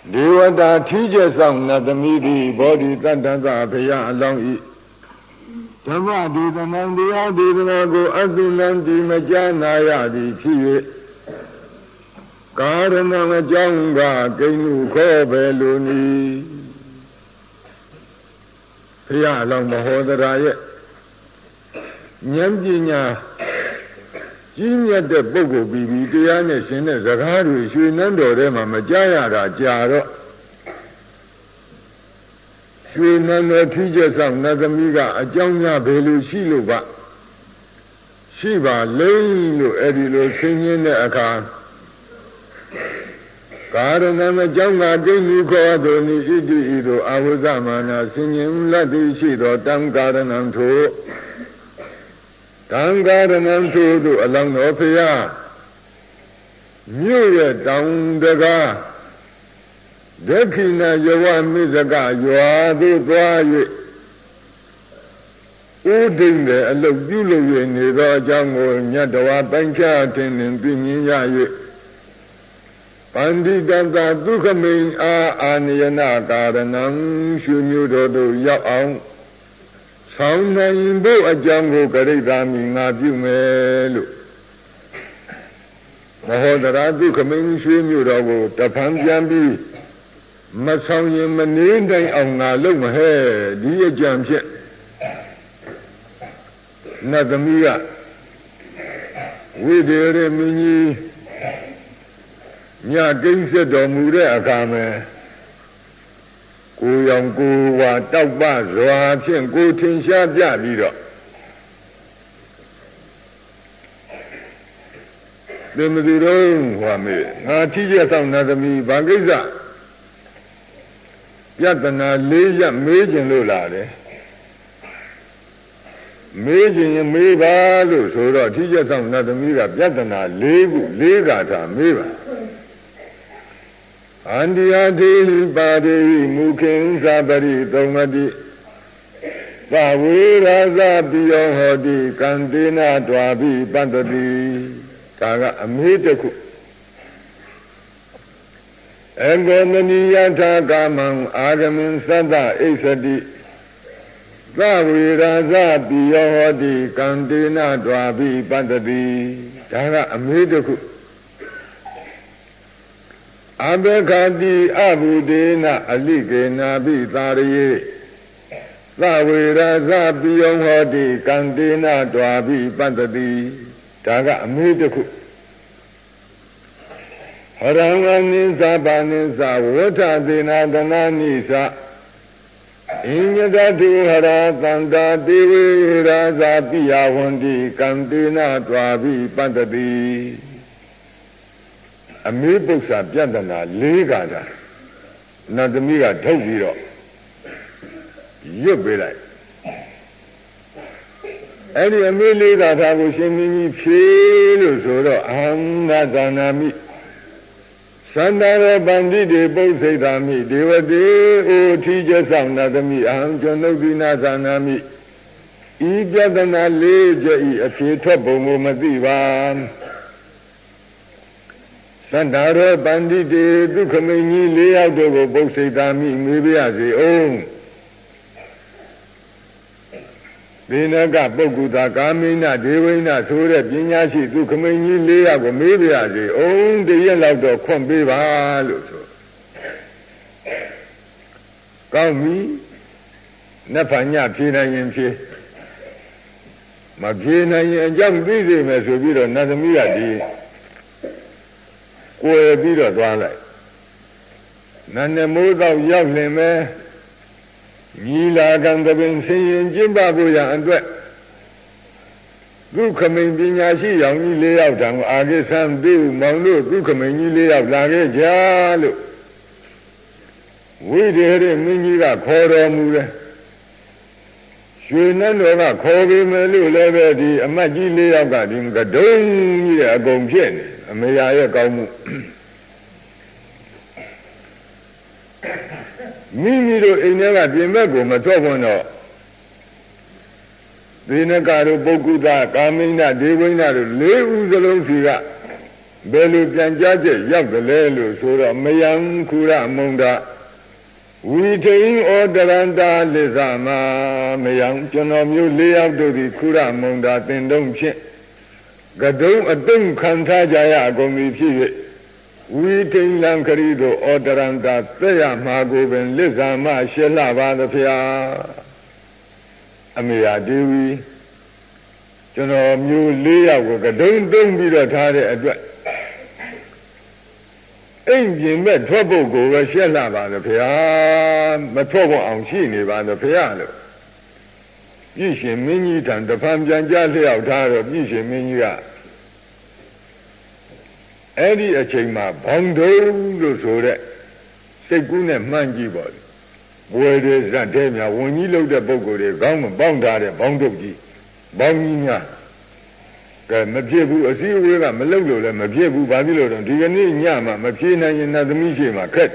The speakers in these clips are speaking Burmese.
ဒေဝတာထီးကျဆောင်နတ်သမီးသည်ဘောဓိတတ္တသဘုရားအလောင်းဤဓမ္မဒေသနာတရားဒေသနာကိုအသုလံတိမကြားနာရသည်ဖြစ်၍ကာရဏံအကြောင်းကကိန်းလူခေါ်ပဲလိုနီဘုရားအလောင်းမဟောတရာရဲ့ဉာဏ်ပညာကြီးမြတ်တဲ့ပုဂ္ဂိုလ်ပြီးတရားနဲ့ရှင်တဲ့စကားတွေရွှေနန်းတော်ထဲမှာမကြားရတာကြာတော့ရွှေနန်းတော်ထီးကျဆောင်နတ်သမီးကအကြောင်းများဘယ်လိုရှိလို့ပါရှိပါလိမ့်လို့အဲ့ဒီလိုဆင်းရဲတဲ့အခါကာရဏမကြောင့်ကဒိဋ္ဌိခေါ်သောနိဣတိဤသို့အာဝဇမာနာဆင်ញင်လတ်သည်ရှိသောတံကာရဏံထိုတံကာရဏံထိုတို့အလောင်းတော်ဖရာမြို့ရဲ့တောင်တကားဒက္ခိဏယဝမိဇကရွာသို့သွား၍ဥဒိဋ္ဌေအလုတ်ပြုလို့၍နေသောအကြောင်းကိုမြတ်တော်ပိုင်းခြားထင်ထင်သိမြင်ရ၍ပန္တိတတဒုက္ခမိန်အာနိယနာကာရဏံရွှေမျိုးတော်တို့ရောက်အောင်ဆောင်းနိုင်ဖို့အကြောင်းကိုကရိတာမိငါပြုမယ်လို့မဟောတရာဒုက္ခမိန်ရွှေမျိုးတော်ကိုတဖန်ပြန်ပြီးမဆောင်ရင်မနေတိုင်းအောင်ငါလုပ်မဟဲ့ဒီအကြံဖြင့်နတ်သမီးကဝိဒေရမင်းကြီးညကိစ္စတော်မူတဲ့အခါမှာကိုရောင်ကိုဝါတောက်ပစွာဖြင့်ကိုထင်ရှားပြပြီးတော့သင်္မသူတော်ဟောမေငါထီးကျဆောင်နတ်သမီးဘာကိစ္စယတနာလေးရမေးခြင်းလို့လာတယ်မေးခြင်းရင်မေးပါလို့ဆိုတော့ထီးကျဆောင်နတ်သမီးကယတနာ၄ခု၄ဂါထာမေးပါအန္တိယတိပါရိမုခင်သပရိသုံးမတိသဝေရာဇပိယောဟောတိကံတေနတွာပိပတ္တိဒါကအမေးတစ်ခုအဂေမနိယထာကာမံအာဂမင်သတ္တအိသတိသဝေရာဇပိယောဟောတိကံတေနတွာပိပတ္တိဒါကအမေးတစ်ခုအဘခတိအဘုဒေနအလိကေနာပိသာရိသဝေရသပိယံဟောတိကံတေနတွာပိပတ္တိဒါကအမေးတစ်ခုဟရံအနိသပါနိသဝဋ္ဌသေနာတနာနိသအညတတုဟရသန္တာတေဝေရာဇပိယဝန္တိကံတေနတွာပိပတ္တိအမေးပု္ပ္ပာပြဿနာ၄ခါတာနတ်သမီးကထုတ်ပြီးတော့ရွတ်ပေးလိုက်အဲ့ဒီအမေး၄ခါတာကိုရှင်မင်းကြီးဖြေလို့ဆိုတော့အဟံသာသနာမိသန္တာရပန္တိတေပုစ္စိတာမိဒေဝတေအိုထီးကျဆောင်နတ်သမီးအဟံကျွန်ုပ်ဒီနာသနာမိဤပြဿနာ၄ချက်ဤအဖြေထွက်ပုံကိုမသိပါသန္တာရပန္တိတေဒုက္ခမိန်ကြီး၄ယောက်တို့ကိုပုစ္စိတာမိမေးပြရစေအောင်ဒီနကပုဂ္ဂုတာကာမိဏဒေဝိဏဆိုတဲ့ပညာရှိဒုက္ခမိန်ကြီး၄ယောက်ကိုမေးပြရစေအောင်တရက်လောက်တော့ခွင့်ပေးပါလို့ဆိုကောင်းပြီနတ်ဖန်ညဖြေနိုင်ရင်ဖြေမဖြေနိုင်ရင်အကြောင်းသိစေမယ်ဆိုပြီးတော့နတ်သမီးကဒီကိုယ်ပြီးတော့သွားလိုက်နန်းနဲ့မိုးတော့ရောက်လင်မဲ့ညီလာခံတပင်ဆင်းရင်ကျင့်ပဖို့ရအတွက်ဒုက္ခမိန်ပညာရှိရောင်ကြီး၄ယောက်တံကိုအာကိသံသူမောင်တို့ဒုက္ခမိန်ကြီး၄ယောက်လာခဲ့ကြလို့ဝိဒေရမင်းကြီးကခေါ်တော်မူတယ်ရွှေနန်းတော်ကခေါ်ပြီးမယ်လို့လည်းပဲဒီအမတ်ကြီး၄ယောက်ကဒီကဒုံကြီးတဲ့အကုန်ဖြစ်နေအမေယာရဲ့ကောင်းမှုမိမိတို့အိမ်ထဲကပြင်ဘက်ကိုမထွက်ခွင့်တော့သေနကတို့ပုဂ္ဂုတကာမိဏဒေဝိဏတို့၄ဦးစလုံးစီက Belu Pianjaje, Yakalelu, Sura, Mayang, Kura, Munda, we take orderanda, Lizama, Mayang, Jonomu, lay out to the Kura, Munda, then don't check. Gadum, a dum, Kantajaya, Gomi, we take Lankarido, orderanda, Thea, Mago, and Lizama, Shelava, the Pia, Amia, Dewi, Jonomu, lay out, don't be the target. Engine met trouble go, a shell about the Pia, but trouble on Shini by the piano. Yishin Minit and the Pamjan Jazzy out of Yishin Minia. Eddie a chima, Bondo, so that Sekuna Manji body. Where is that Demia when you look at Bogo, the government bound out at Bondoji, Bongina. Majebu, a sea river, Malolo, and Majebu, Babylon, Digani, Yama, Machina, and Nadamishima, Cat.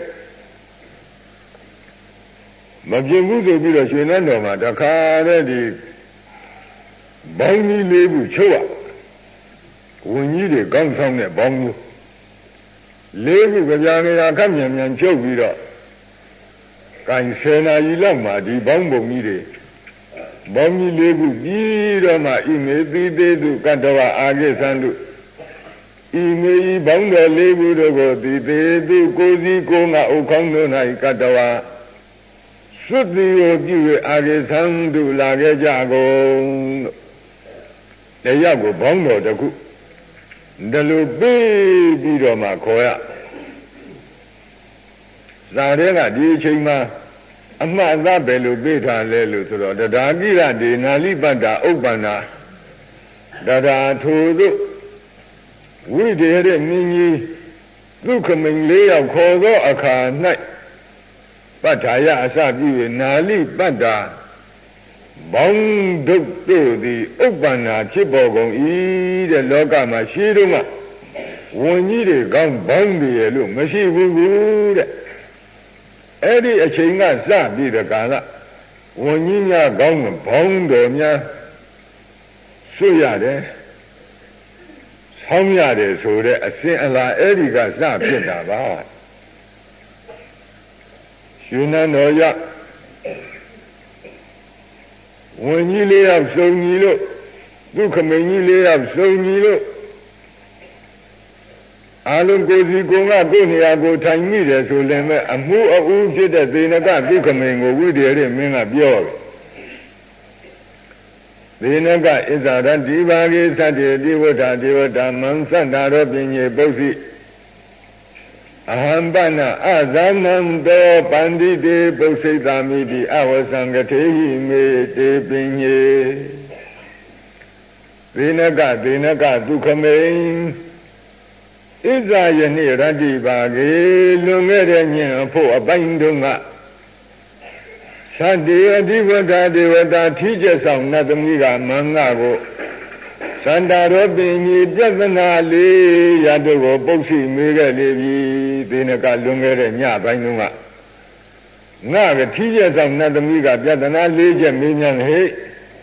Majebu, the village, Shenanoma, Dakar, the Bongi Lebu, Choa. When you did come from the Bongo. Lebu, Gajana, Kamian, and Chovida. Can Sena Ilama, the Bongo Mide. Bongi lebu girama ime tide du kantawa age sandu ime bonga lebu dogo tide du kozi konga okangno nai kantawa sutti yo piwe age sandu lage jago leya ko bongo taku ndalo be biro ma khoya zare ga di chain ma Amada Belu Beta Lelu, the Dagira de Nalibanda Obana Dada Todo. We did it, Mini, Lukaming lay of Kodo Aka night. But I Sabi Nali Banda Bong Duk the Obana Chibogon E the Loga Mashiruma. One needed gone Bondi, Mashi. Eddie a chinga sabi the gala. When you are gone, Bondonia Suyade Somyade, so that a sin la Eddie got sabi the Shuna no ya. When you lay up so nilo, look at me, you lay up so nilo. Alun gozi gonga gonia go tangi de so lemme amu au jide dinaga dukamengo widere minga byo dinaga izara dibage sade diwata mansandaro binye bosi ahambana azanando pandide bosi damidi awasangatehi me te binye dinaga dukamengo Izayani Radibagi, Lumerian for a bindunga. Sandia Divata teaches of Nadamiga Mangago. Sanda Robini, Javanali, Yadogo, Boxi, Mega Levi, Dinaka Lunger and Yabinunga. Naga teaches of Nadamiga, Jatana Legion, Minion Hay.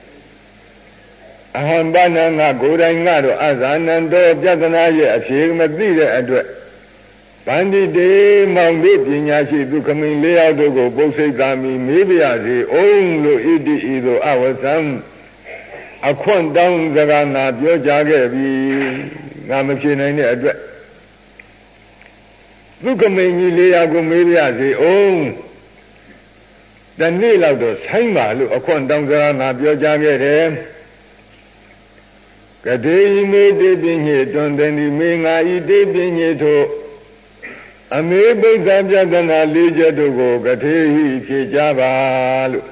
Ahambana nga Gorangado Azanando Jatanaya, a Shigma Dida address. Bandi de Moundy Pinyashi to come in layout to go, Bosekami, maybe as the only Idi our son. A quant down the Rana, Jagabi, Namachin address. Look at me, layout maybe as the own. The nail of the Sima, look, a quant down the Rana, Jagabi. Kade me de binye ton deni me nga I de binye to ame bauta pyatana leje to ko kade hi phit ja ba lo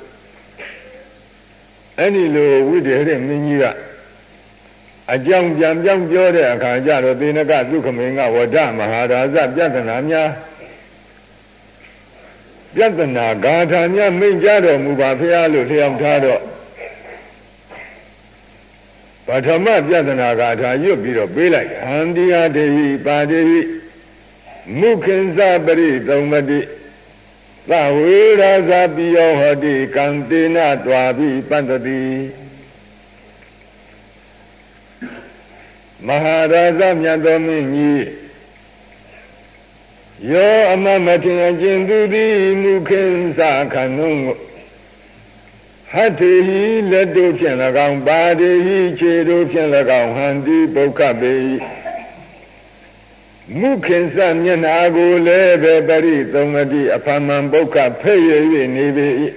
ani lo wide re min ji ka a jaung pyan pyaung pyo de akha ja ro Thenaka Sukhamenga Wada Maharaja pyatana nya pyatana gatha nya min ja ro mu ba phaya lo lyauk tha do Patama Pyatana Gatha Yupiro be like Handia Dehi Padehi Mukinsa Bari Domadi Pawira Zapiyo Hadi Kantina Dwabi Pandadi မဟာရာဇမြတ်တော်မင်းကြီးယောအမမထင်အကျဉ်သူသည်မူခင်စာခဏုံးကိုဟတ္တိဟိလက်တို့ဖြင့်၎င်းပါတိဟိခြေတို့ဖြင့်၎င်းဟန္တိပုခ္ခပေမူခင်စမျက်နာကိုလည်းပဲပရိသုံးတိအဖမံပုခ္ခဖဲ့ရ၍နေပေ၏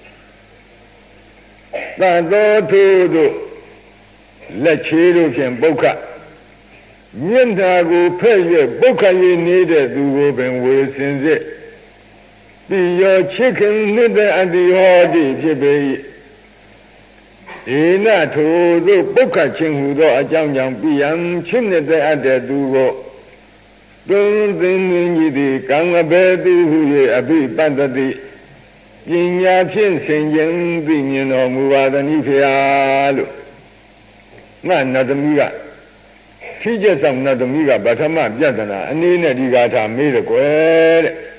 သတ္တောထုတို့လက်ခြေတို့ဖြင့်ပုခ္ခမျက်နာကိုဖဲ့၍ပုခ္ခ၍နေတဲ့သူကိုပင်ဝေစင်စစ်တိယောချစ်ခင်နှစ်တဲ့အတ္တိဟောတိဖြစ်ပေ၏ဧနထိုသို့ပုခ္ခခြင်းဟူသောအကြောင်းကြောင့်ပြယံချစ်နှစ်တဲ့အတ္တသူကိုသွန်သင်မြင်ကြီးသည်ကံအဘယ်သူဟု၍အဘိပတ္တိပညာဖြင့်ဆင်ခြင်သိမြင်တော်မူပါသည်ဖျားလို့ငါနတ်သမီးကဖြည့်ချက်ဆောင်နတ်သမီးကပထမပြဿနာအနေနဲ့ဒီဂါထာမေးတယ်ကွယ်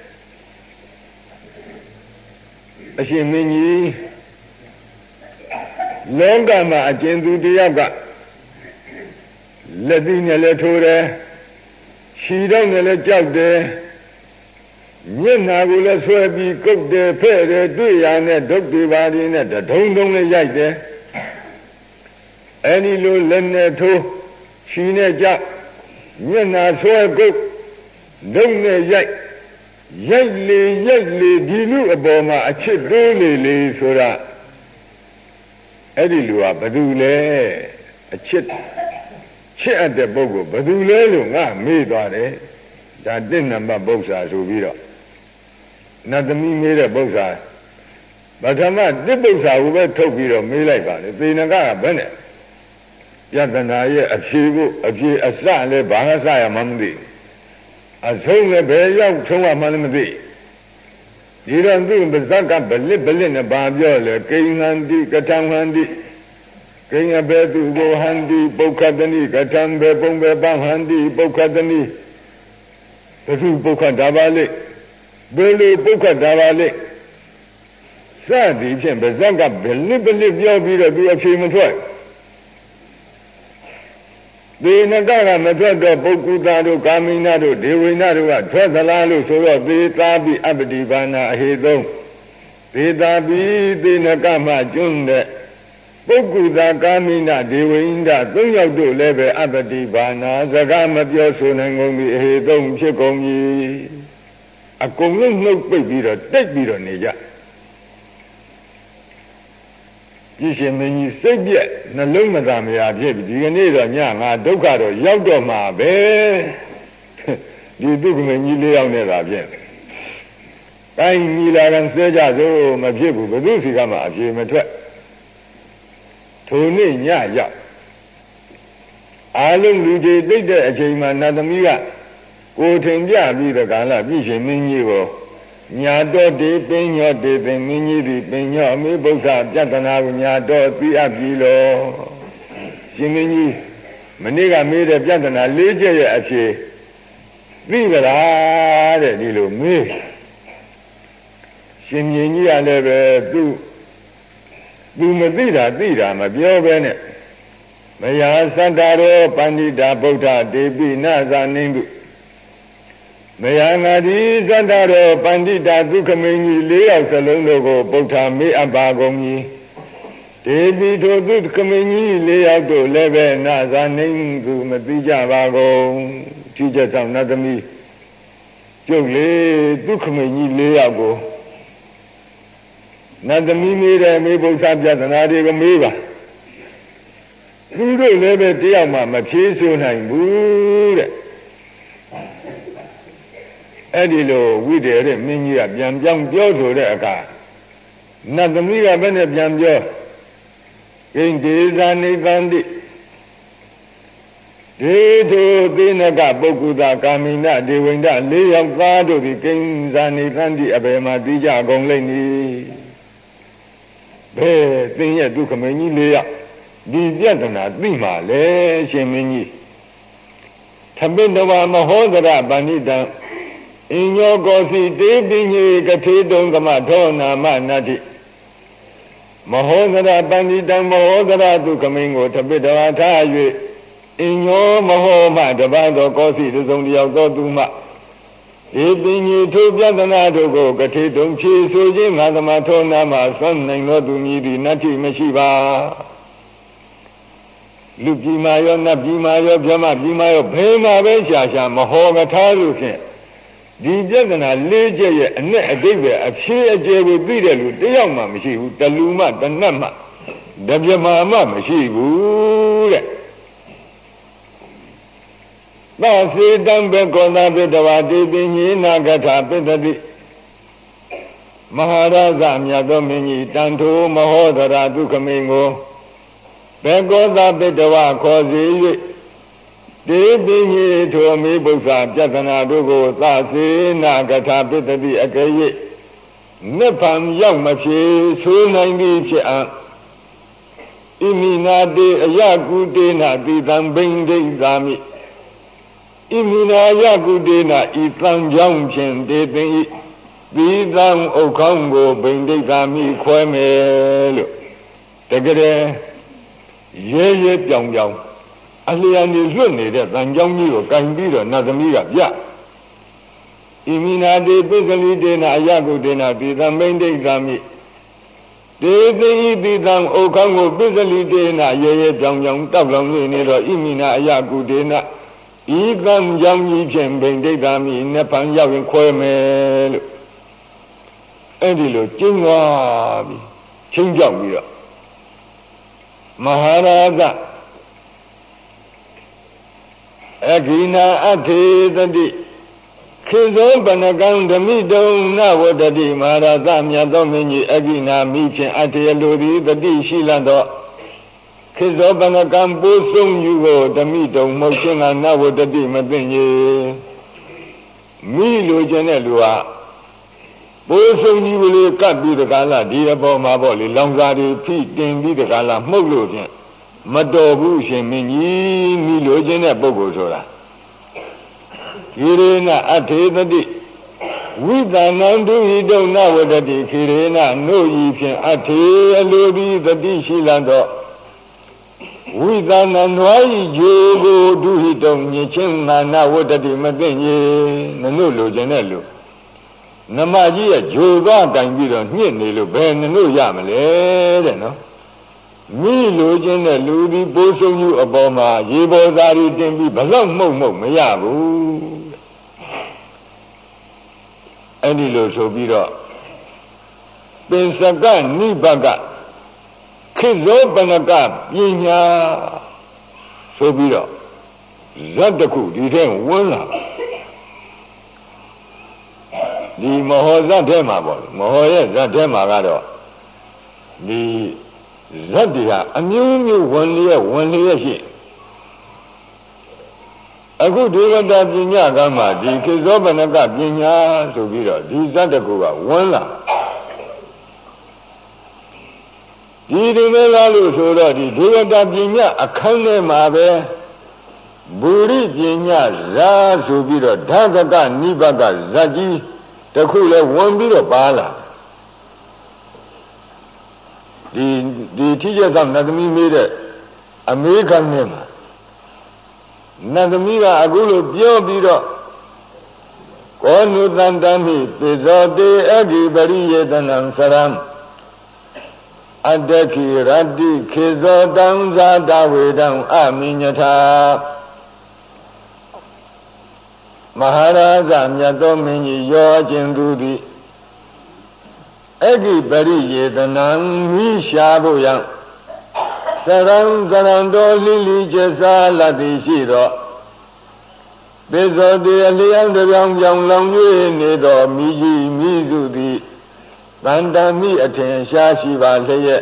တဲ့အရှင်မင်းကြီးလောကမှာအကျဉ်သူတယောက်ကလက်သီးနဲ့လည်းထိုးတယ်ခြေထောက်နဲ့လည်းကြောက်တယ်မျက်နှာကိုလည်းဆွဲပြီးကုတ်တယ်ဖဲ့တယ်တွေ့ရနဲ့ဒုတ်တွေပါရင်းနဲ့တုံးလည်းရိုက်တယ်အဲဒီလိုလက်နဲ့ထိုးခြေနဲ့ကြောက်မျက်နှာဆွဲကုတ်ဒုတ်နဲ့ရိုက်လေဒီလူအပေါ်မှာအချစ်တိုးလေဆိုတာအဲ့ဒီလူကဘယ်သူလဲအချစ်အပ်တဲ့ပုဂ္ဂိုလ်ဘယ်သူလဲလို့ငါမေးသွားတယ်ဒါ1နံပါတ်ပု္ပ္ပာဆိုပြီးတော့နတ်သမီးမေးတဲ့ပု္ပ္ပာပထမတစ်ပု္ပ္ပာကိုပဲထုတ်ပြီးတော့မေးလိုက်ပါလေသေနကဘယ်နဲ့ယတနာရဲ့အဖြေအစလည်းဘာမှစရမှမသိအဆုံးလည်းဘယ်ရောက်ဆုံးရမှလည်းမသိဒီတော့သူ့ပါဇက်ကဗလစ်နဲ့ဘာပြောလဲကိဉ္ဟန္တိကထံဟန္တိကိဉ္ဟဘေသူကိုဟန္တိပုခ္ခတနိကထံဘေပုံဘေပဟန္တိပုခ္ခတနိဘသူပုခ္ခတာပါလိဘယ်လိုပုခ္ခတာပါလိစသည်ဖြင့်ပါဇက်ကဗလစ်ပြောပြီးတော့သူအဖြေမထွက်သေနကမထွက်တော့ပုဂ္ဂုတာတို့ကာမိနာတို့ဒေဝိနာတို့ကထွက်သလားလို့ဆိုတော့သေတာပိအပ္ပတိဘာနာအဟေသုံးသေတာပိသေနကမှကျွန်းတဲ့ပုဂ္ဂုတာကာမိနာဒေဝိနာသုံးယောက်တို့လည်းပဲအပ္ပတိဘာနာစကားမပြောဆိုနိုင်ကုန်ပြီအဟေသုံးဖြစ်ကုန်ပြီအကုန်လုံးနှုတ်ပိတ်ပြီးတော့တိတ်ပြီးတော့နေကြကြည့်ရှင်မင်းကြီးစိတ်ပြက်နှလုံးမသာမရာဖြစ်ပြီဒီကနေ့တော့ညငါဒုက္ခတော့ရောက်တော့မှာပဲဒီဒုက္ခမင်းကြီး၄ယောက်နဲ့သာဖြစ်တိုင်းညီလာခံဆဲကြစို့မဖြစ်ဘူးဘယ်သူစီကမှအပြေမထွက်ထိုနေ့ညရောက်အာလုံးလူတွေတိတ်တဲ့အချိန်မှာနတ်သမီးကကိုထင်ပြပြီးတော့ကာလပြည့်ရှင်မင်းကြီးကိုညာတော်တေပင်ညောတေပင်မင်းကြီးသည်ပင်ညောအမေဗုဒ္ဓပြတနာကိုညာတော်သိအပ်ပြီလို့ရှင်မင်းကြီးမနေ့ကမေးတဲ့ပြတနာ၄ချက်ရဲ့အဖြေသိကြလားတဲ့ဒီလိုမေးရှင်မြင်းကြီးကလည်းပဲသူမသိတာမပြောဘဲနဲ့မယားသတ္တရောပန္တိတာဗုဒ္ဓတေပိနာဇာနိန္ဒုမယားငါဒီသတ္တရောပန္တိတာဒုက္ခမင်းကြီး၄ယောက်စလုံးတို့ကိုဗုဒ္ဓမေးအပ်ပါကုန်၏တေပိထိုဒုက္ခမင်းကြီး၄ယောက်တို့လည်းပဲနာဇာနိန္ဒုမသိကြပါကုန်ထိချက်ဆောင်နတ်သမီးကျုပ်လေဒုက္ခမင်းကြီး၄ယောက်ကိုနတ်သမီးမေးတယ်မေးဗုဒ္ဓပြဿနာတွေကိုမေးပါသူတို့လည်းပဲတယောက်မှမဖြေဆိုနိုင်ဘူးတဲ့အဲ့ဒီလိုဝိတေရမင်းကြီးကပြန်ပြောင်းပြောဆိုတဲ့အခါနတ်သမီးကဘယ်နဲ့ပြန်ပြောဂိဉ္ဒေဇာနိသန္တိဒေထုသေနကပုဂ္ဂုတာကာမိနဒေဝိန္ဒ၄ယောက်သားတို့သည်ဂိဉ္ဇာနိသန္တိအဘယ်မှာသိကြကုန်လိမ့်မည်ဘယ်သင်ရဲ့ဒုက္ခမင်းကြီး၄ယောက်ဒီပြဿနာသိမှလေရှင်မင်းကြီးသပိတဝါမဟောဒရပဏိတံအညောကောစီတေပိညေကထေတုံကမထောနာမနတ္တိမဟောဒရပဏိတံမဟောဒရဒုက္ခမင်းကိုသပိတဝါထား၍ in your Mahoma, the band of Gossi, the Zondi of Doduma. If you to Piatanado go, Gatetum, Chi, Sujim, Adamatona, my son, and not to me, the Nati Meshiva. Luki Mayo, Nabi Mayo, Jama, Bimayo, Pema, Vesha, Mahoga Taluke. The Jagana, Leja, and David, a sheer J will be the young mamma, she, the Luma, the Nama, the Yamama, she would. Basi dambe kona bedawadi binyi nagata bedadi Maharaja myato minyi tanto mahodara dukamingo Bekoda bedawa kozi yu Di binyi tomi busa pyatana dugo Tasi nagata bedadi akayi Nepam yang mafi sunai di fi'an Imina di ayaku dina di dambing di zami Imina Yakudina, Itang Junction, Dede, Vidam Okongo, Bindami, Quemelo. Tegade, Ye Pyong Yang. Alian is running and young you can be another meal. Ya. Imina de Bisali Dena, Yakudina, Vidam Bindami. Dede, Vidam Okongo, Bisali Dena, Ye Pyong Yang, Tablam, Imina Yakudina. Igam young Jim Bindami, Nepan Yavin Quemel Edilo, Jingabi, Chinjawira Maharaja Agina Ate the D. Kizo Banagan the Mido, now the D. Maharaja Domini, Agina, Michin Ate Lodi, the D. Shilando. Kizobana Gambo sung you go, the meadow, motion and now the demon. Milo Janelua. Bosung you will cut be the gala, dear Bomaboli, Longari, Pete, Ding, the gala, Mogludian. Madobu, Shemini, Milo Janet Bogosora. Kirena Ate the D. With an undo, he don't know what the D. Kirena, no, you can Ate, Lodi, the D. Shilando. With an annoy, you go do it on your chin, and now what the Madene, Nanulo Janello. Namagia, Joga, and you don't hear Nilo Ben, no Yamale, no. Milo Janello, the both of you Obama, Yebo Dari, Dembi, Balong Momo, Mayabu. Anilo Sobira. Ben Sagan, Nibaga. Kizo Banaka, Yinya Sobira Zadaku, didn't one. The Mahoza Demabol, Mahoya Zademagado. The Zadia, a new 1 year. A good deal that Yinya Gama, the Kizo Banaka, Yinya Sobira, the Zadaku, 1. Didimelalu Sura, the Dugada Pinya, a Kane Mabe, Buri Pinya, Za Subira, Dagaga, Nibaga, Zaji, the Kula, 1 bit of Bala. The teachers of Nadami made an American name. Nadamira Agulu, Bio Biro, Konu Dandami, Pizode, Agi, Bari, and Saram. Adeki Radi Kizo Danza Davidam Aminyata Maharaja Myatomini Yojindudi Egi Bari Yedanam Mishabuyam Saram Zarando Lili Jesa Ladishiro Bezo de Alian de Yang Long Nido Miji Mizudi Bandami attention Shiva Leye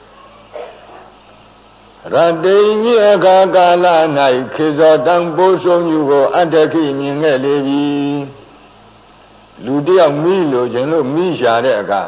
Radini Agagala Nai Kizo Dambo Son you go Adaki Ningelevi Ludia Milo Geno Misha Rega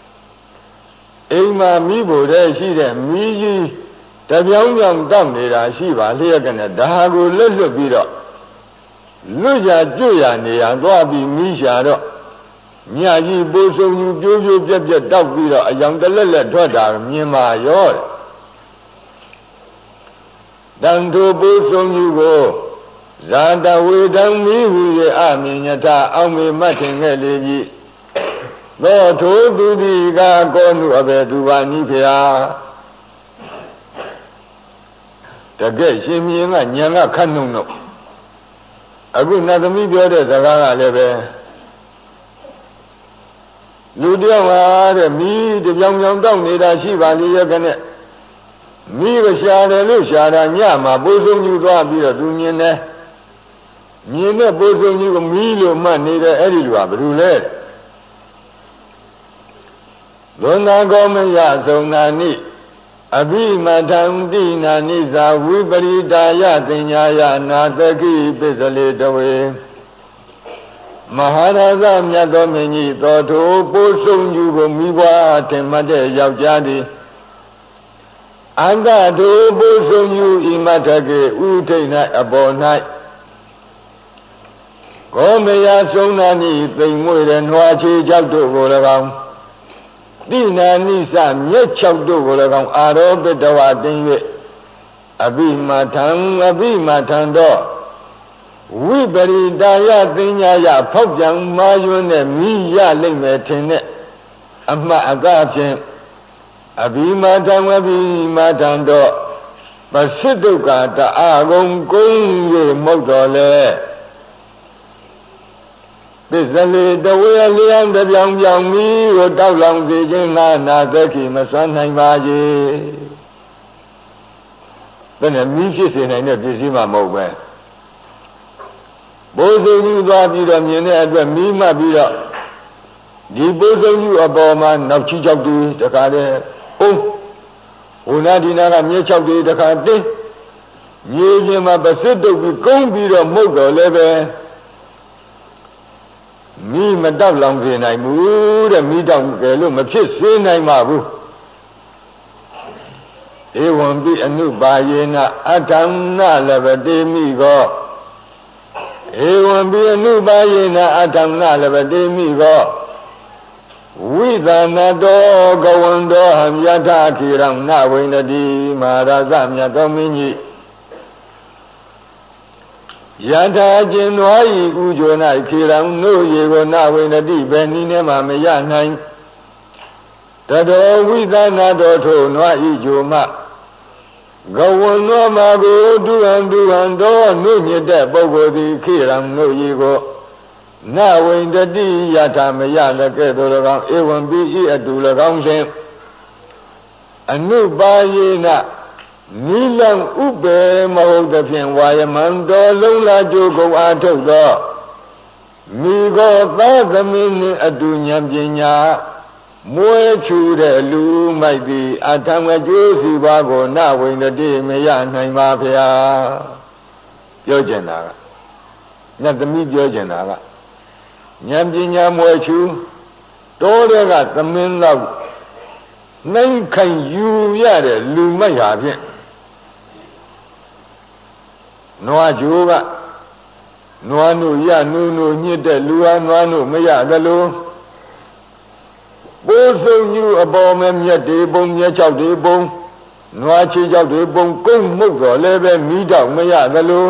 Ema Mibo de Shida Miji Tabyang Damira Shiva Legan Dago Lezo Biro Luja Juya Nia Gobi Misha Nyaji Boso Jojo Jabja Davira, a young Della Toda, Mima Yor 当土不送于我，让他为当迷糊的阿弥陀他阿弥马听个利益，我土土地个高努阿贝土巴尼皮啊，这个新民啊，娘啊看懂了，阿姑那都没表的这个啊那边。လူတယောက်ဟာတဲ့မိတပြောင်ပြောင်တောက်နေတာရှိပါလေရဲ့ကနဲ့မိကရှာတယ်လို့ရှာတာညမှာပိုးဆုံးယူသွားပြီးတော့သူမြင်တယ်မြင်တဲ့ပိုးဆုံးယူကမိလို့မှတ်နေတဲ့အဲ့ဒီလူကဘယ်လိုလဲလွန်သာကောမယသုံနာနိအဘိမထံတိနာနိဇာဝိပရိတာယတင်ညာယနာတကိပစ္စလေတဝေမဟာရာဇမြတ်သောမင်းကြီးတော်ထိုပိုးဆုံးယူကိုမိဘထင်မှတ်တဲ့ယောက်ျားသည်အန္တထိုပိုးဆုံးယူဤမထကေဥထိတ်၌အပေါ်၌ကောမယဆုံးနာနိသိမ်မွေတဲ့နွားချေကြောက်တို့ကို၎င်းတိနာနိစမြက်ချောက်တို့ကို၎င်းအာရောပိတဝတင်၍အဘိမထံတော့ဝိပရိတာယတင်ညာယဖောက်ပြန်မာယွန်းနဲ့မိရလိမ့်မယ်ထင်တဲ့အမှတ်အကဖြင့်အဘိမာထံတော့ပစိတုကတအာဂုံကုန်း၍မုတ်တော်လဲပစ္စလေတဝေလျံတပြောင်ပြောင်မိကိုတောက်လောင်စေခြင်းငါနာသက်ခိမစွမ်းနိုင်ပါyeဘယ်နဲ့မိဖြစ်စေနိုင်တဲ့ပစ္စည်းမှမဟုတ်ပဲဘိုးစုံကြီးသွားပြီးတော့မြင်တဲ့အတွက်မိမှတ်ပြီးတော့ဒီဘိုးစုံကြီးအပေါ်မှာနောက်ချီချောက်တူတခါတည်းဟိုနာဒီနာကမြေချောက်တူတခါတင်းမြေချင်းမှာပစစ်တုပ်ပြီးကုန်းပြီးတော့မှုတ်တော်လည်းပဲမိမတောက်လောင်စေနိုင်ဘူးတဲ့မိတောက်ကဲလို့မဖြစ်စေနိုင်ပါဘူးဧဝံပိအနုပါယေနအထံနလဗတိမိကောဧဝံပိအနုပါယေနအထံနလဗတိမိကောဝိသနာတောကဝန္တောဟံယထာခိရံနဝိနတိမဟာရသမြတ်သောမင်းကြီးယထာကျင်နွားဤဥကြို၌ခိရံနို့ရေကိုနဝိနတိဘယ်နည်းနဲ့မှမရနိုင်တတောဝိသနာတောထိုနွားဤကြိုမှကဝန္တောမှာကိုတုဟံတော်နှုတ်မြစ်တဲ့ပုဂ္ဂိုလ်သည်ခိရံနို့ရေကိုနဝိန္ဒတိယထာမရလည်းကဲ့သို့၎င်းဧဝံပိဤအတူ၎င်းဖြင့်အနုပါယေနနိလံဥပေမဟုတ်သဖြင့်ဝါယမံတော်လုံးလာကြိုးကုန်အားထုတ်သောမိကောသာသမီးနှင့်အတူဉာဏ်ပညာမွဲချူတဲ့လူမိုက်သည်အထံအကျိုးစီပါကိုနဝိန္ဒတိမရနိုင်ပါဗျာပြောကျင်တာကညသမီးပြောကျင်တာကဉာဏ်ပညာမွဲချူတောတဲ့ကသမင်းလောက်နှိမ့်ခိုင်ယူရတဲ့လူမိုက်ဟာဖြင့်နွားကြိုးကနွားနို့ရနုနို့ညစ်တဲ့လူဟာနွားနို့မရသလိုပိုးစုံယူအပေါ်မဲ့မြက်တွေပုံမြက်ချောက်တွေပုံနွားချေချောက်တွေပုံကုန်းမှုတ်တော်လည်းပဲမိတော့မရသလို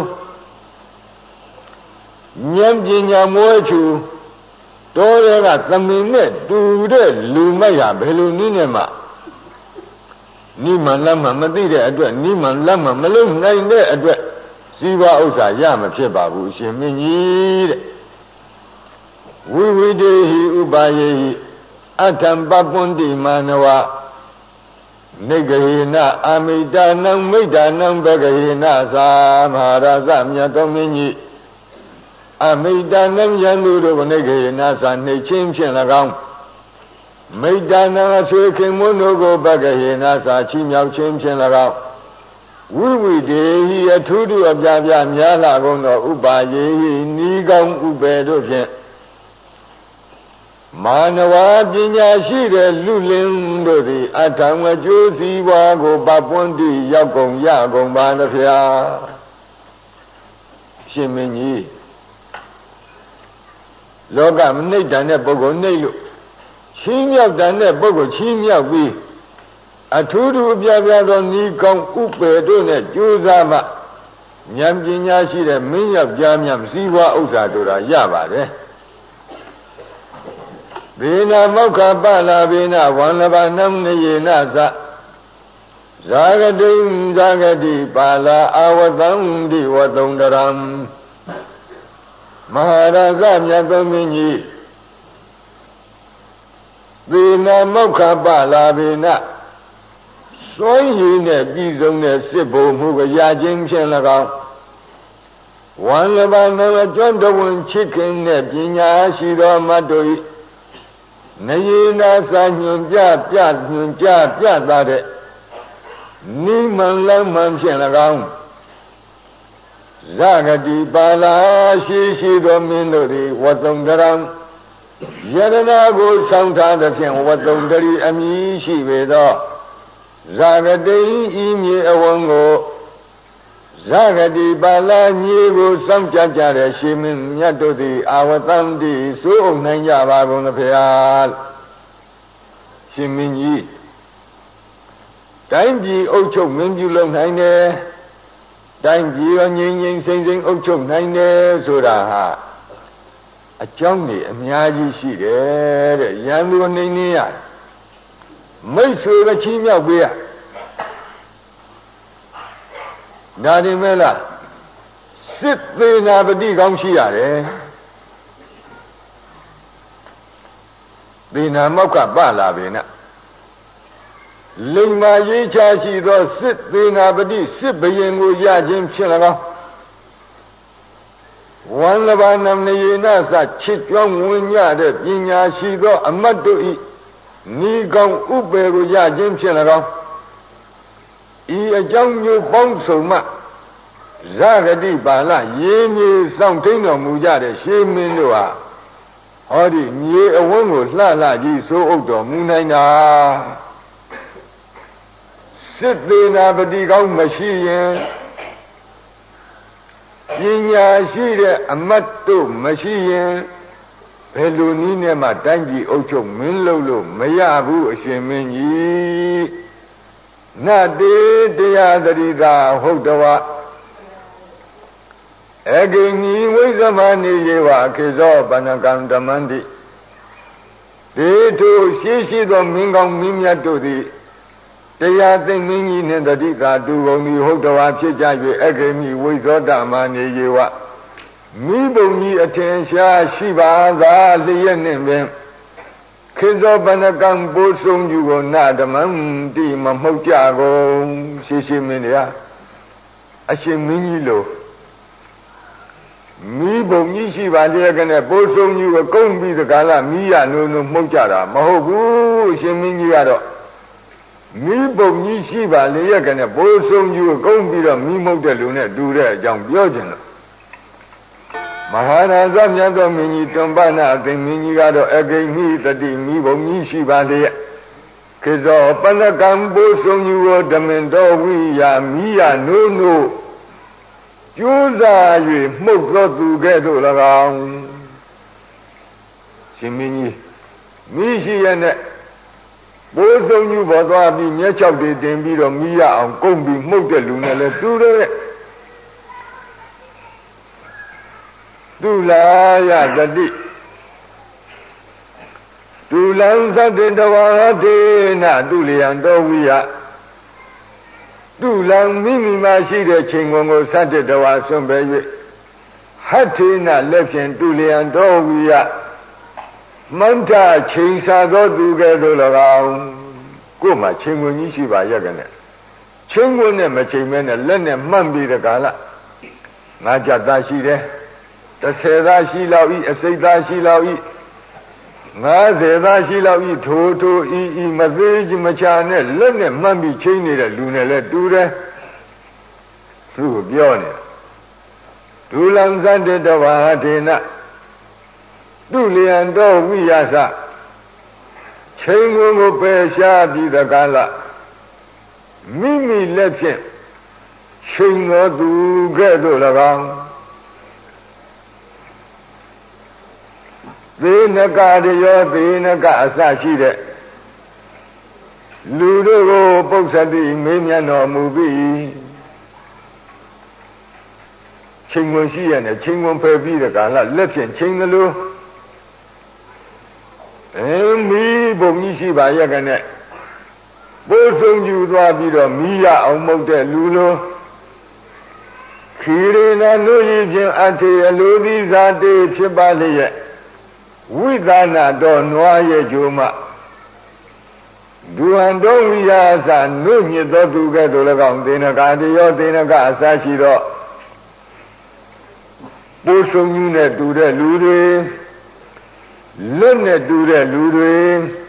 ဉာဏ်ပညာမွဲချူတော်တဲ့ကသမင်နဲ့တူတဲ့လူမိုက်ဟာဘယ်လိုနည်းနဲ့မှနိမန်လမ်းမှမသိတဲ့အတွက်နိမန်လမ်းမှမလုံးနိုင်တဲ့အတွက်စီဝါဥစ္စာရမဖြစ်ပါဘူးအရှင်မင်းကြီးတဲ့ဝိဝိတေဟိဥပါယေဟိအထံပပွန်တိမာနဝနိဂဟေနအာမိတာနံမိတာနံဘဂဟေနသာမဟာရသမြတ်သောမင်းကြီးအမိတာနံယံသူတို့နိဂဟေနသာနှိတ်ချင်းဖြင့်၎င်းမိတာနံအဆွေခင်မွန်းတို့ကိုဘဂဟေနသာချီးမြှောက်ခြင်းဖြင့်၎င်းဝိဝိတေဟိအထူးတို့အပြားပြားများလာကုန်သောဥပါယေဟိနီးကောင်းဥပေတို့ဖြင့်မာနဝပညာရှိတဲ့လူလင်တို့သည်အထံအကျိုးစီးပွားကိုပပွန်းတိရောက်ကုန်ရကုန်ပါသဖြာရှင်မင်းကြီးလောကမနှိမ့်တန်တဲ့ပုဂ္ဂိုလ်နှိမ့်လို့ချီးမြှောက်တန်တဲ့ပုဂ္ဂိုလ်ချီးမြှောက်ပြီးအထူးထူးပြပြသောဤကောင်းဥပေတို့နဲ့ကြိုးစားမှဉာဏ်ပညာရှိတဲ့မင်းယောက်ျားများစည်းဝါးဥစ္စာတို့ရာရပါတယ်ဘေနာမောက္ခပလာဘေနဝံလဘနံနေယနာသဇာဂတိဇာဂတိပါလာအာဝတံဒီဝတုံတရံမဟာရာဇမြတ်သောမင်းကြီးဘေနာမောက္ခပလာဘေနစွန့်ရည်နဲ့ပြည်စုံတဲ့စစ်ဘုံမှုကရခြင်းဖြင့်၎င်းဝံလဘနံအကျွမ်းတဝန်ချစ်ခင်တဲ့ပညာရှိသောမတ်တို့၏နေယနာစာညွန်ပြသတဲ့နိမန်လမ်းမှန်ဖြင့်၎င်းဇဂတိပါလာရှိသောမင်းတို့သည်ဝတုံတရံယရနာကိုဆောင်ထားသဖြင့်ဝတုံတရီအမည်ရှိပေသောဇဂတိဤမြေအဝံကိုဇဂတိပါလာမြေကိုစောင့်ကြတဲ့ရှင်မင်းမြတ်တို့သည်အာဝတံတိစိုးအုပ်နိုင်ကြပါကုန်သဖြင့်ရှင်မင်းကြီးတိုင်းပြည်အုပ်ချုပ်မင်းပြုလုပ်နိုင်တယ်တိုင်းပြည်ရောငြိမ်ငြိမ်စိမ့်စိမ့်အုပ်ချုပ်နိုင်တယ်ဆိုတာဟာအကြောင်းကြီးအများကြီးရှိတယ်တဲ့ရန်သူနှိမ့်နေရမိတ်ဆွေကချီးမြှောက်ပေးရဒါဒီမဲ့လားစစ်သေးနာပတိကောင်းရှိရတယ်သေနာမောက္ခပလာပေနလိမ္မာရေးချရှိသောစစ်သေးနာပတိစစ်ဘယင်ကိုရခြင်းဖြင့်၎င်းဝံလဘာနံနေယနာသချစ်ကြောင်းဝင်ညတဲ့ပညာရှိသောအမတ်တို့ဤဤကောင်းဥပေကိုရခြင်းဖြင့်၎င်းဤအကြောင်းမျိုးပေါင်းစုံမှဇဂတိပါဠရေမြေစောင့်ထိန်တော်မူကြတဲ့ရှေးမင်းတို့ဟာဟောဒီမြေအဝန်းကိုလှကြီးစိုးအုပ်တော်မူနိုင်တာစစ်သေးနာပတိကောင်းမရှိရင်ပညာရှိတဲ့အမတ်တို့မရှိရင်ဘယ်လိုနည်းနဲ့မှတိုင်းပြည်အုပ်ချုပ်မင်းလုပ်လို့မရဘူးအရှင်မင်းကြီးနတ်တေတရားတရိတာဟုတ်တော်အဂိနိဝိသမနိယေဝခေဇောပဏကံဓမ္မန္တိဒေထုရှိသောမင်းကောင်းမင်းမြတ်တို့သည်တရားသိမင်းကြီးနှင့်တတိကာတူကုန်သည်ဟုတ်တော်ဖြစ်ကြ၍အဂိနိဝိဇောဓမ္မနိယေဝမိဘုံကြီးအထင်ရှားရှိပါသာလျက်နှင့်ပင်ခေဇောပဏကံပိုးဆုံးယူကိုနဓမ္မန္တိမမှုတ်ကြကုန်ရှိမင်းတရားအရှင်မင်းကြီးလိုမိဘုံကြီးရှိပါလျက်ကနဲ့ပိုးဆုံးကြီးကိုကုန်းပြီးတကားလားမိရနိုးမှုတ်ကြတာမဟုတ်ဘူးရှင်မင်းကြီးကတော့မိဘုံကြီးရှိပါလျက်ကနဲ့ပိုးဆုံးကြီးကိုကုန်းပြီးတော့မိမှုတ်တဲ့လူနဲ့တူတဲ့အကြောင်းပြောခြင်းလို့မဟာရာဇမြတ်သောမင်းကြီးတွန်ပနာအသိမင်းကြီးကတော့အဂိမိတတိမိဘုံကြီးရှိပါလျက်ခေဇောပဏကံပိုးဆုံးကြီးကိုဓမင်တော်ဝိယာမိရနိုးကျိုးစား၍မှုတ်သောသူကဲ့သို့၎င်းရှင်မင်းကြီးမိရှိရနဲ့ပိုးဆုံးကြီးပေါ်သွားပြီးမျက်ချောက်တွေတင်ပြီးတော့မိရအောင်ကုန်းပြီးမှုတ်တဲ့လူနဲ့လည်းတူတယ်တူလာယသတိတူလံသတ္တတဝါဒေနတူလျံတော်ဝိယတူလံမိမိမှရှိတဲ့ချိန်ခွန်ကိုသတ္တတဝါဆွံ့ပဲ၍ဟဋ္ဌိနလက်ဖြင့်တူလျံတော်ဝိယမန္တချိန်စာသောသူကဲ့သို့၎င်းကိုယ်မှာချိန်ခွန်ကြီးရှိပါရဲ့ကနဲ့ချိန်ခွန်နဲ့မချိန်မဲနဲ့လက်နဲ့မှတ်ပြီးတဲ့ကာလငါကြသားရှိတယ်30သားရှိလောက်ဤအစိတ်သားရှိလောက်ဤ50သားရှိလောက်ဤထိုဤမသေးချမချာနဲ့လက်နဲ့မှတ်ပြီးချိန်နေတဲ့လူနဲ့လည်းတူတယ်သူကပြောနေဒုလံသတ္တတဝါဒေနတုလျံတော်ဝိယသချိန်ကိုပယ်ရှားပြီးတဲ့ကာလမိမိလက်ဖြင့်ချိန်တော်သူကဲ့သို့၎င်းသေနကရယောသေနကအစရှိတဲ့လူတို့ကိုပု္ပ္ပတ္တိမေးမြန်းတော်မူပြီးချိန်ဝင်ရှိရနဲ့ချိန်ဝင်ဖယ်ပြီးတဲ့ကာလလက်ဖြင့်ချိန်သလိုမီးဘုံကြီးရှိပါရဲ့ကနဲ့ပိုးဆုံးယူသွားပြီးတော့မီးရအောင်မှုတ်တဲ့လူလိုခီရိနာလူကြီးချင်းအထေအလိုသီးဇာတေဖြစ်ပါလျက်ဝိသနာတော်နွားရဲ့ဂျိုမဒုဟံတော်ဝိယာသနုညစ်တော်သူကဲ့သို့၎င်းသေနကာတယောသေနကအစရှိတော့ပိုးဆုံးယူနဲ့တူတဲ့လူတွေလက်နဲ့တူတဲ့လူတွေ